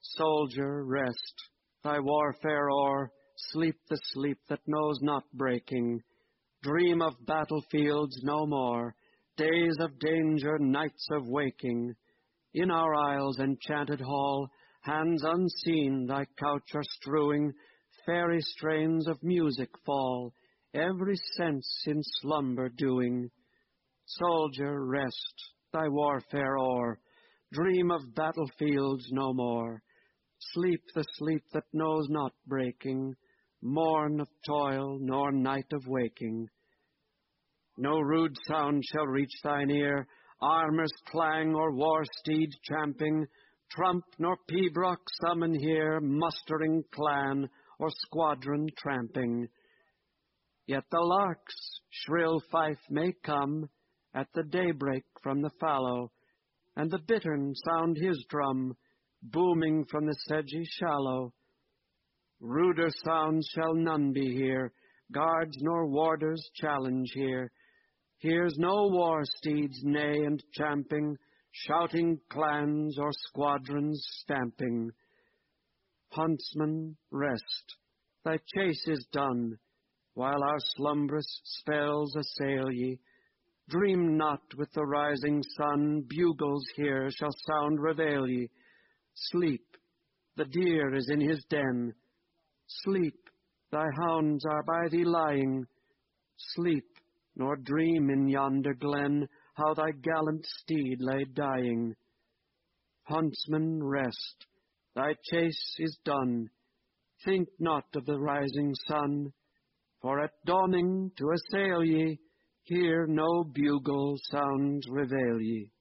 Soldier, rest, thy warfare o'er, sleep the sleep that knows not breaking. Dream of battlefields no more, days of danger, nights of waking. In our isle's enchanted hall, hands unseen thy couch are strewing, fairy strains of music fall, every sense in slumber doing. Soldier, rest, thy warfare o'er, dream of battlefields no more. Sleep the sleep that knows not breaking, morn of toil nor night of waking. No rude sound shall reach thine ear, armor's clang or war steed champing, trump nor pibroch summon here, mustering clan or squadron tramping. Yet the lark's shrill fife may come at the daybreak from the fallow, and the bittern sound his drum, booming from the sedgy shallow. Ruder sounds shall none be here, guards nor warders challenge here. Here's no war steeds neigh and champing, shouting clans or squadrons stamping. Huntsman, rest, thy chase is done, while our slumbrous spells assail ye. Dream not with the rising sun, bugles here shall sound reveille ye. Sleep, the deer is in his den. Sleep, thy hounds are by thee lying. Sleep, nor dream in yonder glen how thy gallant steed lay dying. Huntsman, rest, thy chase is done. Think not of the rising sun, for at dawning to assail ye, here no bugle sounds reveille ye.